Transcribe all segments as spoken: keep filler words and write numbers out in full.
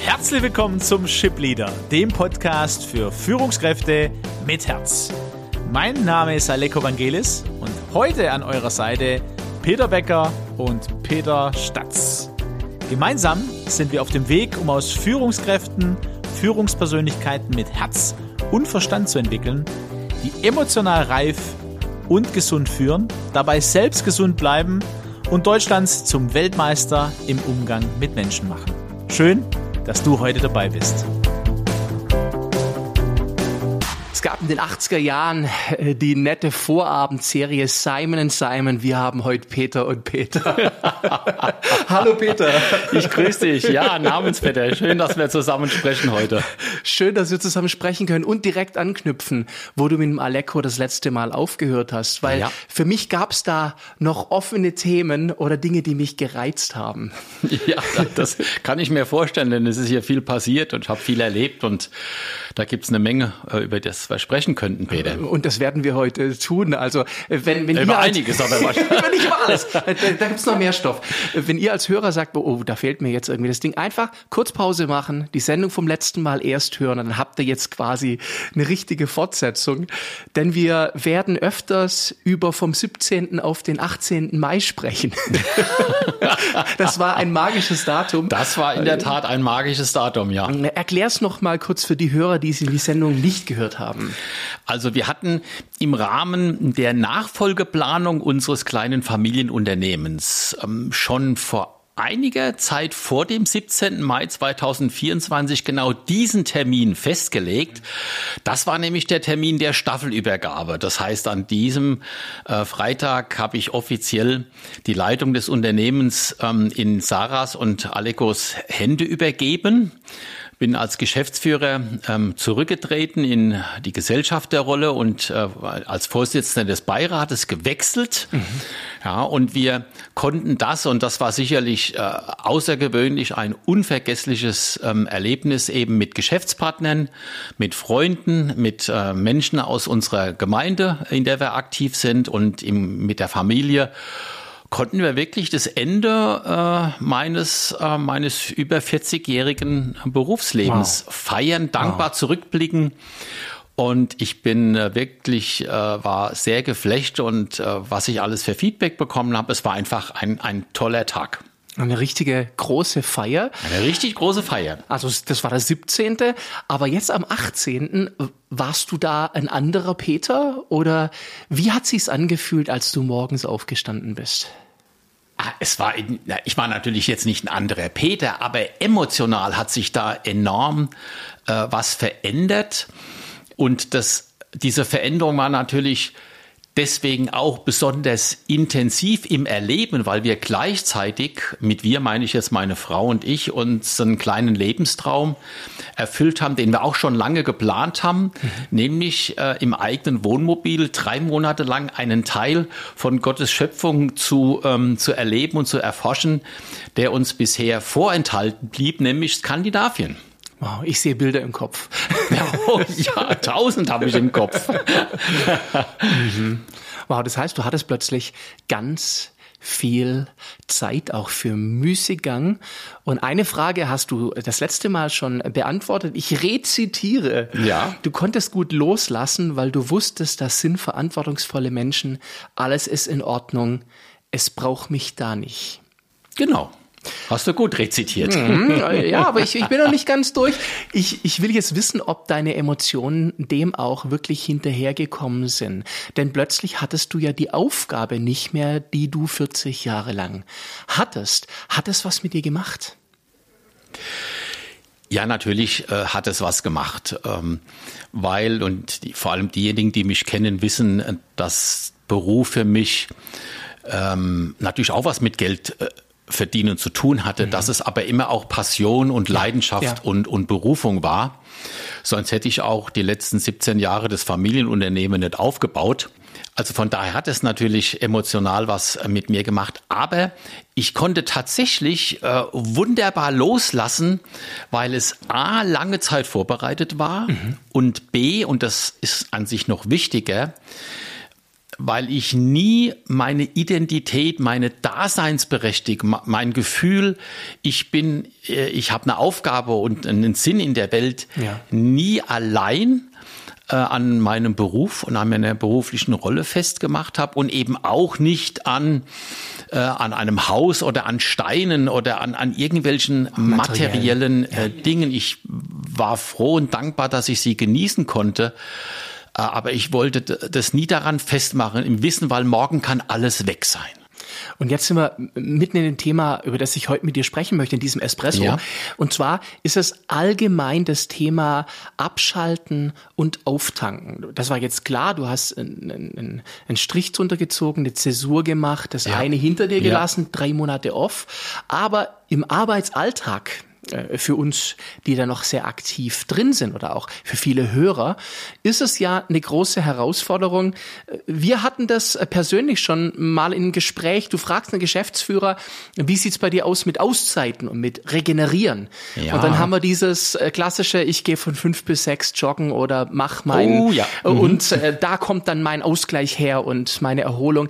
Herzlich willkommen zum Ship Leader, dem Podcast für Führungskräfte mit Herz. Mein Name ist Aleko Vangelis und heute an eurer Seite Peter Becker und Peter Statz. Gemeinsam sind wir auf dem Weg, um aus Führungskräften Führungspersönlichkeiten mit Herz und Verstand zu entwickeln, die emotional reif und gesund führen, dabei selbst gesund bleiben und Deutschlands zum Weltmeister im Umgang mit Menschen machen. Schön, dass du heute dabei bist. Es gab in den achtziger Jahren die nette Vorabendserie Simon and Simon. Wir haben heute Peter und Peter. Hallo Peter. Ich grüße dich. Ja, Namensvetter. Schön, dass wir zusammen sprechen heute. Schön, dass wir zusammen sprechen können und direkt anknüpfen, wo du mit dem Aleko das letzte Mal aufgehört hast. Weil ja. Für mich gab es da noch offene Themen oder Dinge, die mich gereizt haben. Ja, das kann ich mir vorstellen, denn es ist hier viel passiert und ich habe viel erlebt und da gibt es eine Menge, über das wir sprechen könnten, Peter. Und das werden wir heute tun. Also wenn, wenn über ihr einiges, als, aber wahrscheinlich. Nicht über alles. Da, da gibt es noch mehr Stoff. Wenn ihr als Hörer sagt, oh, da fehlt mir jetzt irgendwie das Ding, einfach kurz Pause machen, die Sendung vom letzten Mal erst hören, dann habt ihr jetzt quasi eine richtige Fortsetzung. Denn wir werden öfters über vom siebzehnten auf den achtzehnten Mai sprechen. Das war ein magisches Datum. Das war in der Tat ein magisches Datum, ja. Erklär's noch mal kurz für die Hörer, die die Sendung nicht gehört haben. Also wir hatten im Rahmen der Nachfolgeplanung unseres kleinen Familienunternehmens ähm, schon vor einiger Zeit vor dem siebzehnten Mai zweitausendvierundzwanzig genau diesen Termin festgelegt. Das war nämlich der Termin der Staffelübergabe. Das heißt, an diesem äh, Freitag habe ich offiziell die Leitung des Unternehmens ähm, in Sarahs und Alekos Hände übergeben. Bin als Geschäftsführer ähm, zurückgetreten in die Gesellschafterrolle und äh, als Vorsitzender des Beirates gewechselt. Mhm. Ja, und wir konnten das, und das war sicherlich äh, außergewöhnlich, ein unvergessliches ähm, Erlebnis eben mit Geschäftspartnern, mit Freunden, mit äh, Menschen aus unserer Gemeinde, in der wir aktiv sind und im, mit der Familie. Konnten wir wirklich das Ende äh, meines äh, meines über vierzigjährigen Berufslebens wow. feiern, dankbar wow. zurückblicken. Und ich bin äh, wirklich, äh, war sehr geflecht und äh, was ich alles für Feedback bekommen habe, es war einfach ein, ein toller Tag. Eine richtige große Feier. Eine richtig große Feier. Also das war der siebzehnte Aber jetzt am achtzehnten warst du da ein anderer Peter? Oder wie hat sich's angefühlt, als du morgens aufgestanden bist? Es war, ich war natürlich jetzt nicht ein anderer Peter, aber emotional hat sich da enorm äh, was verändert. Und das, diese Veränderung war natürlich deswegen auch besonders intensiv im Erleben, weil wir gleichzeitig, mit wir meine ich jetzt meine Frau und ich, uns einen kleinen Lebenstraum erfüllt haben, den wir auch schon lange geplant haben, mhm. nämlich äh, im eigenen Wohnmobil drei Monate lang einen Teil von Gottes Schöpfung zu, ähm, zu erleben und zu erforschen, der uns bisher vorenthalten blieb, nämlich Skandinavien. Wow, ich sehe Bilder im Kopf. Oh, ja, tausend habe ich im Kopf. Mhm. Wow, das heißt, du hattest plötzlich ganz viel Zeit auch für Müßiggang. Und eine Frage hast du das letzte Mal schon beantwortet. Ich rezitiere. Ja. Du konntest gut loslassen, weil du wusstest, das sind verantwortungsvolle Menschen. Alles ist in Ordnung. Es braucht mich da nicht. Genau. Hast du gut rezitiert. Mhm, ja, aber ich, ich bin noch nicht ganz durch. Ich, ich will jetzt wissen, ob deine Emotionen dem auch wirklich hinterhergekommen sind. Denn plötzlich hattest du ja die Aufgabe nicht mehr, die du vierzig Jahre lang hattest. Hat es was mit dir gemacht? Ja, natürlich äh, hat es was gemacht, ähm, weil, und die, vor allem diejenigen, die mich kennen, wissen, dass Beruf für mich ähm, natürlich auch was mit Geld äh, verdienen zu tun hatte, mhm. dass es aber immer auch Passion und Leidenschaft ja. und, und Berufung war. Sonst hätte ich auch die letzten siebzehn Jahre das Familienunternehmen nicht aufgebaut. Also von daher hat es natürlich emotional was mit mir gemacht. Aber ich konnte tatsächlich äh, wunderbar loslassen, weil es A, lange Zeit vorbereitet war mhm. und B, und das ist an sich noch wichtiger, weil ich nie meine Identität, meine Daseinsberechtigung, mein Gefühl, ich bin, ich habe eine Aufgabe und einen Sinn in der Welt, ja. nie allein äh, an meinem Beruf und an meiner beruflichen Rolle festgemacht habe und eben auch nicht an äh, an einem Haus oder an Steinen oder an, an irgendwelchen materiellen äh, Dingen. Ich war froh und dankbar, dass ich sie genießen konnte. Aber ich wollte das nie daran festmachen, im Wissen, weil morgen kann alles weg sein. Und jetzt sind wir mitten in dem Thema, über das ich heute mit dir sprechen möchte, in diesem Espresso. Ja. Und zwar ist es allgemein das Thema Abschalten und Auftanken. Das war jetzt klar, du hast einen, einen, einen Strich drunter gezogen, eine Zäsur gemacht, das ja. eine hinter dir gelassen, ja. drei Monate off. Aber im Arbeitsalltag, für uns, die da noch sehr aktiv drin sind oder auch für viele Hörer, ist es ja eine große Herausforderung. Wir hatten das persönlich schon mal in einem Gespräch. Du fragst einen Geschäftsführer, wie sieht's bei dir aus mit Auszeiten und mit Regenerieren? Ja. Und dann haben wir dieses klassische, ich gehe von fünf bis sechs joggen oder mach mein, oh, ja. mhm. und äh, da kommt dann mein Ausgleich her und meine Erholung.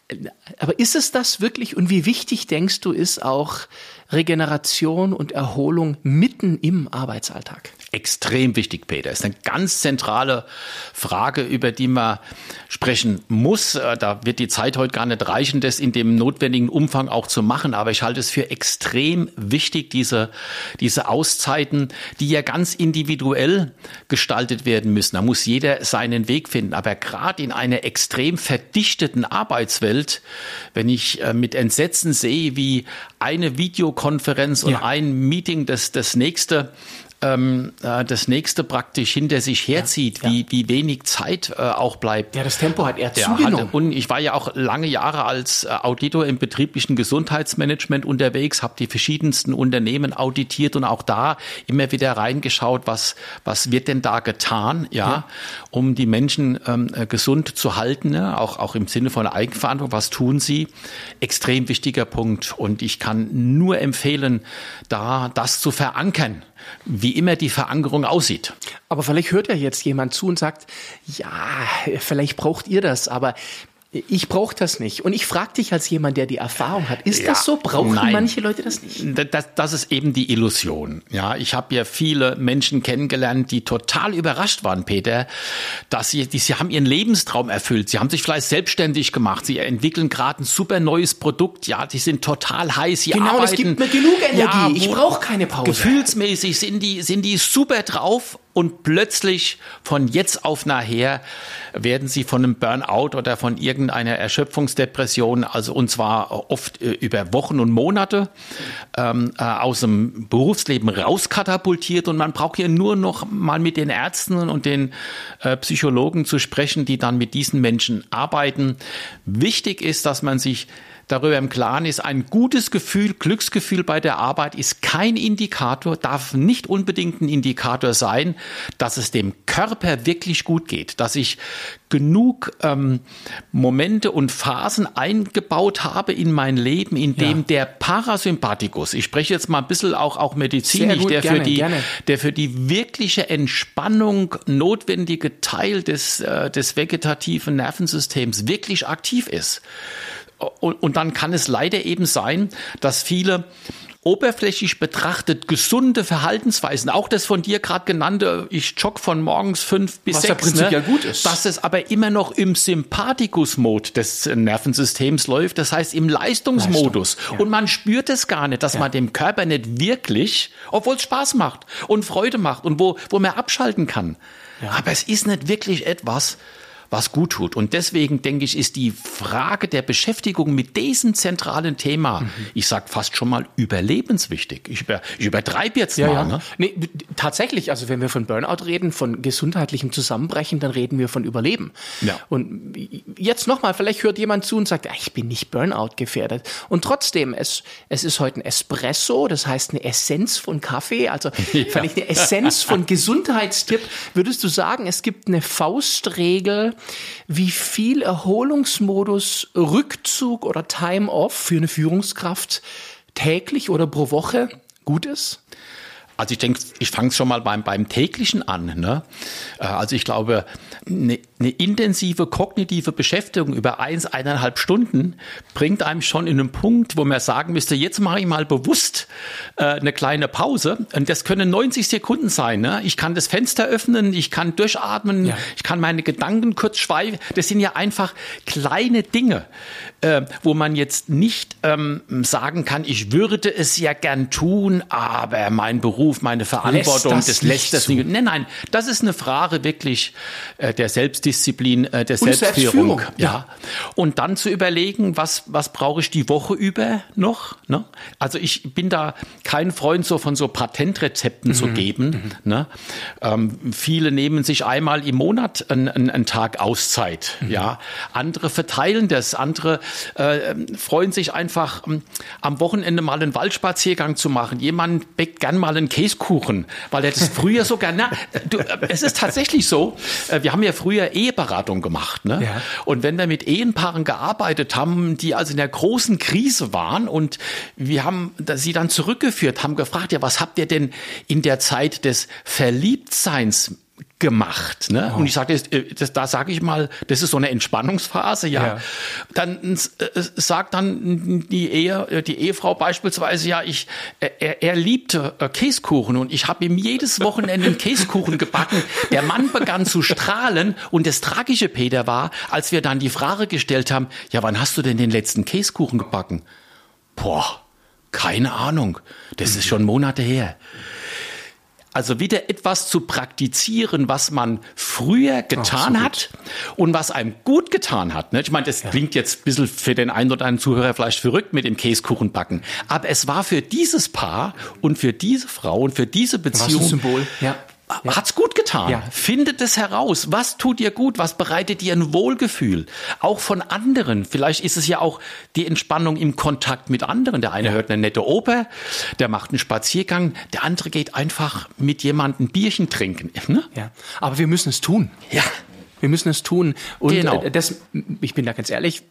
Aber ist es das wirklich und wie wichtig, denkst du, ist auch Regeneration und Erholung mitten im Arbeitsalltag? Extrem wichtig, Peter. Ist eine ganz zentrale Frage, über die man sprechen muss. Da wird die Zeit heute gar nicht reichen, das in dem notwendigen Umfang auch zu machen. Aber ich halte es für extrem wichtig, diese, diese Auszeiten, die ja ganz individuell gestaltet werden müssen. Da muss jeder seinen Weg finden. Aber gerade in einer extrem verdichteten Arbeitswelt, wenn ich mit Entsetzen sehe, wie eine Videokonferenz und ja. ein Meeting das, das nächste Ähm, äh, das nächste praktisch hinter sich herzieht, ja, ja. wie wie wenig Zeit äh, auch bleibt. Ja, das Tempo hat eher zugenommen. Hat, und ich war ja auch lange Jahre als äh, Auditor im betrieblichen Gesundheitsmanagement unterwegs, habe die verschiedensten Unternehmen auditiert und auch da immer wieder reingeschaut, was was wird denn da getan, ja, ja. um die Menschen ähm, gesund zu halten, ne? auch auch im Sinne von Eigenverantwortung. Was tun sie? Extrem wichtiger Punkt. Und ich kann nur empfehlen, da das zu verankern, wie immer die Verankerung aussieht. Aber vielleicht hört ja jetzt jemand zu und sagt, ja, vielleicht braucht ihr das, aber ich brauche das nicht. Und ich frage dich als jemand, der die Erfahrung hat, ist ja, das so? Brauchen nein. manche Leute das nicht? Das, das ist eben die Illusion. Ja, ich habe ja viele Menschen kennengelernt, die total überrascht waren, Peter, dass sie, die, sie haben ihren Lebenstraum erfüllt. Sie haben sich vielleicht selbstständig gemacht. Sie entwickeln gerade ein super neues Produkt. Ja, die sind total heiß. Sie genau, arbeiten. Das gibt mir genug Energie. Ja, ich brauche keine Pause. Gefühlsmäßig sind die, sind die super drauf. Und plötzlich von jetzt auf nachher werden sie von einem Burnout oder von irgendeiner Erschöpfungsdepression, also und zwar oft äh, über Wochen und Monate, ähm, äh, aus dem Berufsleben rauskatapultiert. Und man braucht hier nur noch mal mit den Ärzten und den äh, Psychologen zu sprechen, die dann mit diesen Menschen arbeiten. Wichtig ist, dass man sich darüber im Klaren ist, ein gutes Gefühl, Glücksgefühl bei der Arbeit ist kein Indikator, darf nicht unbedingt ein Indikator sein, dass es dem Körper wirklich gut geht, dass ich genug ähm, Momente und Phasen eingebaut habe in mein Leben, in dem ja. der Parasympathikus, ich spreche jetzt mal ein bisschen auch, auch medizinisch, gut, der, gerne, für die, gerne. der für die wirkliche Entspannung notwendige Teil des, äh, des vegetativen Nervensystems wirklich aktiv ist. Und, und dann kann es leider eben sein, dass viele oberflächlich betrachtet gesunde Verhaltensweisen, auch das von dir gerade genannte, ich jogge von morgens fünf bis was sechs, ja prinzipiell ne, gut ist, dass es aber immer noch im Sympathikus-Mode des Nervensystems läuft, das heißt im Leistungsmodus. Leistung, ja. Und man spürt es gar nicht, dass ja. man dem Körper nicht wirklich, obwohl es Spaß macht und Freude macht und wo, wo man abschalten kann. Ja. Aber es ist nicht wirklich etwas, was gut tut. Und deswegen, denke ich, ist die Frage der Beschäftigung mit diesem zentralen Thema, mhm. ich sag fast schon mal überlebenswichtig. Ich, über, ich übertreibe jetzt ja, mal. Ja. Ne? Nee, tatsächlich, also wenn wir von Burnout reden, von gesundheitlichem Zusammenbrechen, dann reden wir von Überleben. Ja. Und jetzt nochmal, vielleicht hört jemand zu und sagt, ich bin nicht Burnout gefährdet. Und trotzdem, es, es ist heute ein Espresso, das heißt eine Essenz von Kaffee, also ja. vielleicht eine Essenz von Gesundheitstipp. Würdest du sagen, es gibt eine Faustregel, wie viel Erholungsmodus, Rückzug oder Time-Off für eine Führungskraft täglich oder pro Woche gut ist? Also ich denke, ich fange schon mal beim, beim täglichen an. Ne? Also ich glaube, eine, eine intensive kognitive Beschäftigung über eins, eineinhalb Stunden bringt einem schon in einen Punkt, wo man sagen müsste, jetzt mache ich mal bewusst äh, eine kleine Pause. Und das können neunzig Sekunden sein. Ne? Ich kann das Fenster öffnen, ich kann durchatmen, ja. ich kann meine Gedanken kurz schweifen. Das sind ja einfach kleine Dinge, äh, wo man jetzt nicht ähm, sagen kann, ich würde es ja gern tun, aber mein Beruf, meine Verantwortung, lässt das, das lässt das nicht. Nein, nein, das ist eine Frage wirklich äh, der Selbstdisziplin, äh, der Und Selbstführung. Selbstführung. Ja. ja. Und dann zu überlegen, was, was brauche ich die Woche über noch? Ne? Also ich bin da kein Freund so von so Patentrezepten mhm. zu geben. Mhm. Ne? Ähm, viele nehmen sich einmal im Monat einen, einen, einen Tag Auszeit. Mhm. Ja. Andere verteilen das, andere äh, freuen sich einfach ähm, am Wochenende mal einen Waldspaziergang zu machen. Jemand bäckt gern mal einen Käsekuchen, weil er das früher so gerne, du, es ist tatsächlich so, wir haben ja früher Eheberatung gemacht, ne? Ja. Und wenn wir mit Ehepaaren gearbeitet haben, die also in der großen Krise waren und wir haben sie dann zurückgeführt, haben gefragt, ja, was habt ihr denn in der Zeit des Verliebtseins gemacht, ne? Oh. Und ich sage, das, das, da sage ich mal, das ist so eine Entspannungsphase, ja. ja. Dann äh, sagt dann die Ehe, die Ehefrau beispielsweise, ja, ich, er, er liebte äh, Käsekuchen und ich habe ihm jedes Wochenende einen Käsekuchen gebacken. Der Mann begann zu strahlen und das Tragische, Peter, war, als wir dann die Frage gestellt haben, ja, wann hast du denn den letzten Käsekuchen gebacken? Boah, keine Ahnung. Das ist schon Monate her. Also wieder etwas zu praktizieren, was man früher getan Ach, so hat und was einem gut getan hat. Ich meine, das ja. klingt jetzt ein bisschen für den einen oder anderen Zuhörer vielleicht verrückt mit dem Käsekuchenbacken. Aber es war für dieses Paar und für diese Frau und für diese Beziehung ein Symbol. Ja. Ja. Hat's gut getan. Ja. Findet es heraus. Was tut dir gut? Was bereitet dir ein Wohlgefühl? Auch von anderen. Vielleicht ist es ja auch die Entspannung im Kontakt mit anderen. Der eine ja. hört eine nette Oper, der macht einen Spaziergang, der andere geht einfach mit jemandem ein Bierchen trinken. Ne? Ja. Aber wir müssen es tun. Ja. Wir müssen es tun. Und genau. das, ich bin da ganz ehrlich,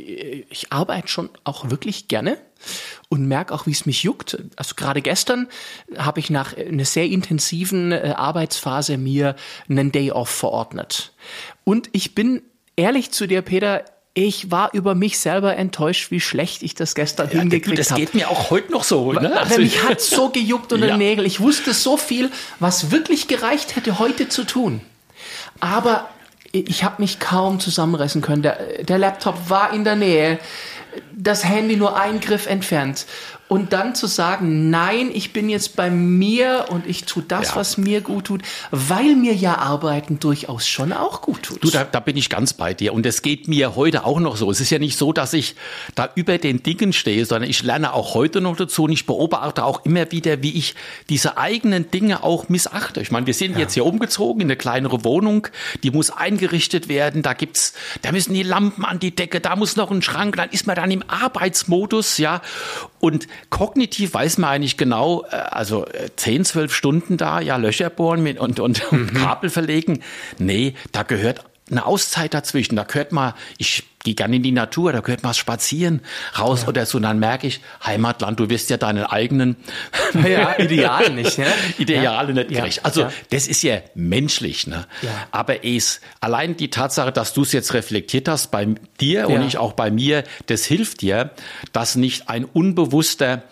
ich arbeite schon auch wirklich gerne und merke auch, wie es mich juckt. Also gerade gestern habe ich nach einer sehr intensiven Arbeitsphase mir einen Day Off verordnet. Und ich bin ehrlich zu dir, Peter, ich war über mich selber enttäuscht, wie schlecht ich das gestern ja, hingekriegt habe. Das geht mir auch heute noch so. Ne? Also mich hat so gejuckt unter den ja. Nägeln. Ich wusste so viel, was wirklich gereicht hätte, heute zu tun. Aber ich habe mich kaum zusammenreißen können. Der, der Laptop war in der Nähe, das Handy nur einen Griff entfernt. Und dann zu sagen, nein, ich bin jetzt bei mir und ich tue das, ja. was mir gut tut, weil mir ja Arbeiten durchaus schon auch gut tut. Du, da, da bin ich ganz bei dir. Und es geht mir heute auch noch so. Es ist ja nicht so, dass ich da über den Dingen stehe, sondern ich lerne auch heute noch dazu und ich beobachte auch immer wieder, wie ich diese eigenen Dinge auch missachte. Ich meine, wir sind ja. jetzt hier umgezogen in eine kleinere Wohnung, die muss eingerichtet werden, da gibt's, da müssen die Lampen an die Decke, da muss noch ein Schrank, dann ist man dann im Arbeitsmodus, ja. Und kognitiv weiß man eigentlich genau, also zehn, zwölf Stunden da, ja, Löcher bohren mit und, und, und mhm. Kabel verlegen. Nee, da gehört eine Auszeit dazwischen. Da gehört mal, ich gehe gerne in die Natur, da gehört mal spazieren raus ja. oder so. Und dann merke ich, Heimatland, du wirst ja deinen eigenen ja, Idealen nicht. Ja? Ideale ja. nicht gerecht. Ja. Also ja. das ist ja menschlich. Ne? Ja. Aber es, allein die Tatsache, dass du es jetzt reflektiert hast bei dir ja. und ich auch bei mir, das hilft dir, dass nicht ein unbewusster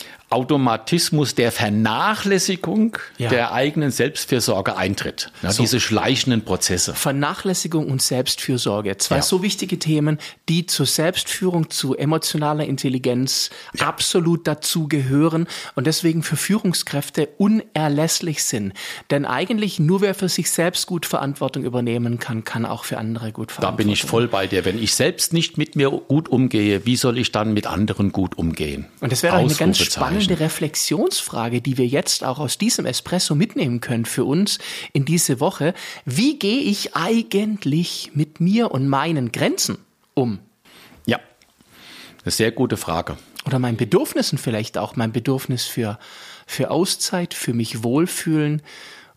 Automatismus der Vernachlässigung ja. der eigenen Selbstfürsorge eintritt. Ja, so. Diese schleichenden Prozesse. Vernachlässigung und Selbstfürsorge. Zwei ja. so wichtige Themen, die zur Selbstführung, zu emotionaler Intelligenz ja. absolut dazu gehören und deswegen für Führungskräfte unerlässlich sind. Denn eigentlich nur wer für sich selbst gut Verantwortung übernehmen kann, kann auch für andere gut Verantwortung. Da bin ich voll bei dir. Wenn ich selbst nicht mit mir gut umgehe, wie soll ich dann mit anderen gut umgehen? Und das wäre eine ganz spannende eine Reflexionsfrage, die wir jetzt auch aus diesem Espresso mitnehmen können für uns in diese Woche. Wie gehe ich eigentlich mit mir und meinen Grenzen um? Ja, eine sehr gute Frage. Oder meinen Bedürfnissen vielleicht auch, mein Bedürfnis für, für Auszeit, für mich wohlfühlen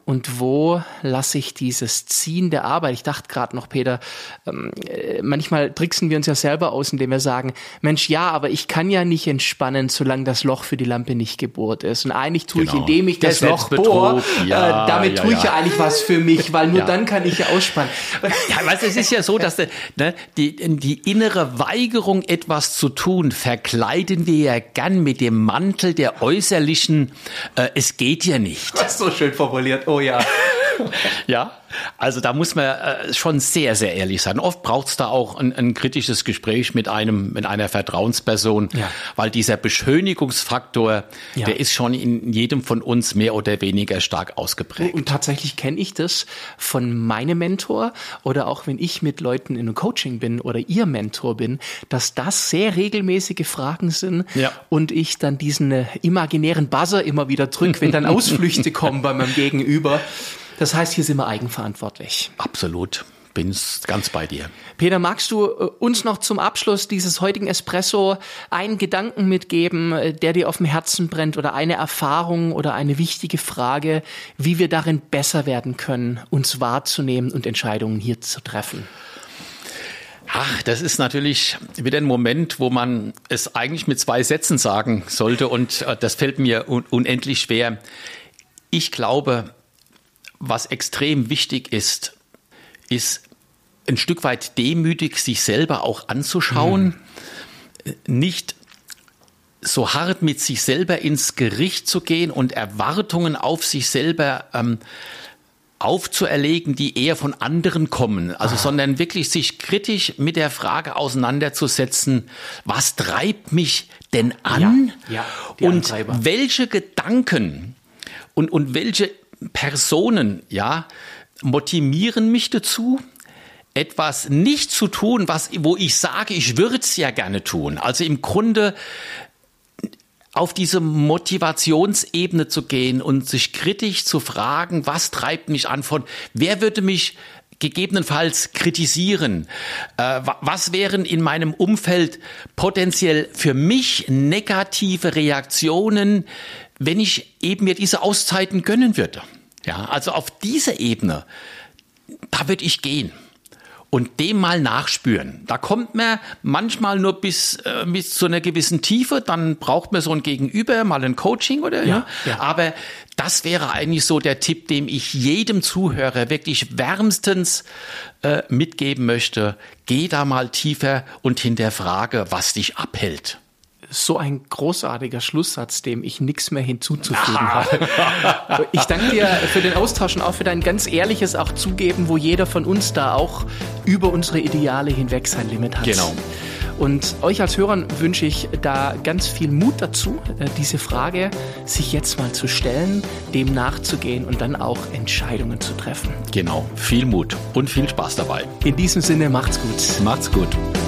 und wo lasse ich dieses Ziehen der Arbeit? Ich dachte gerade noch, Peter, ähm, manchmal tricksen wir uns ja selber aus, indem wir sagen, Mensch, ja, aber ich kann ja nicht entspannen, solange das Loch für die Lampe nicht gebohrt ist. Und eigentlich tue genau. ich, indem ich das Loch bohre, ja, äh, damit ja, tue ich ja. ja eigentlich was für mich, weil nur ja. dann kann ich ja ausspannen. Ja, weißt du, es ist ja so, dass ne, die, die innere Weigerung, etwas zu tun, verkleiden wir ja gern mit dem Mantel der äußerlichen, äh, es geht ja nicht. Das ist so schön formuliert, oh ja. Ja, also da muss man äh, schon sehr, sehr ehrlich sein. Oft braucht es da auch ein, ein kritisches Gespräch mit einem, mit einer Vertrauensperson, ja. weil dieser Beschönigungsfaktor, ja. der ist schon in jedem von uns mehr oder weniger stark ausgeprägt. Und tatsächlich kenne ich das von meinem Mentor oder auch wenn ich mit Leuten in einem Coaching bin oder ihr Mentor bin, dass das sehr regelmäßige Fragen sind ja. und ich dann diesen äh, imaginären Buzzer immer wieder drücke, wenn dann Ausflüchte kommen bei meinem Gegenüber. Das heißt, hier sind wir eigenverantwortlich. Absolut. Bin ganz bei dir. Peter, magst du uns noch zum Abschluss dieses heutigen Espresso einen Gedanken mitgeben, der dir auf dem Herzen brennt oder eine Erfahrung oder eine wichtige Frage, wie wir darin besser werden können, uns wahrzunehmen und Entscheidungen hier zu treffen? Ach, das ist natürlich wieder ein Moment, wo man es eigentlich mit zwei Sätzen sagen sollte und das fällt mir un- unendlich schwer. Ich glaube, was extrem wichtig ist, ist ein Stück weit demütig sich selber auch anzuschauen, mhm. nicht so hart mit sich selber ins Gericht zu gehen und Erwartungen auf sich selber ähm, aufzuerlegen, die eher von anderen kommen, also ah. sondern wirklich sich kritisch mit der Frage auseinanderzusetzen, was treibt mich denn an ja, ja, und welche Gedanken und, und welche Personen, ja, motivieren mich dazu, etwas nicht zu tun, was, wo ich sage, ich würde es ja gerne tun. Also im Grunde auf diese Motivationsebene zu gehen und sich kritisch zu fragen, was treibt mich an von, wer würde mich gegebenenfalls kritisieren? Äh, was wären in meinem Umfeld potenziell für mich negative Reaktionen, wenn ich eben mir diese Auszeiten gönnen würde? Ja, also auf diese Ebene, da würde ich gehen und dem mal nachspüren. Da kommt man manchmal nur bis, äh, bis zu einer gewissen Tiefe, dann braucht man so ein Gegenüber, mal ein Coaching oder ja, ja. ja. Aber das wäre eigentlich so der Tipp, den ich jedem Zuhörer wirklich wärmstens äh, mitgeben möchte. Geh da mal tiefer und hinterfrage, was dich abhält. So ein großartiger Schlusssatz, dem ich nichts mehr hinzuzufügen habe. Ich danke dir für den Austausch und auch für dein ganz ehrliches auch Zugeben, wo jeder von uns da auch über unsere Ideale hinweg sein Limit hat. Genau. Und euch als Hörern wünsche ich da ganz viel Mut dazu, diese Frage sich jetzt mal zu stellen, dem nachzugehen und dann auch Entscheidungen zu treffen. Genau, viel Mut und viel Spaß dabei. In diesem Sinne, macht's gut. Macht's gut.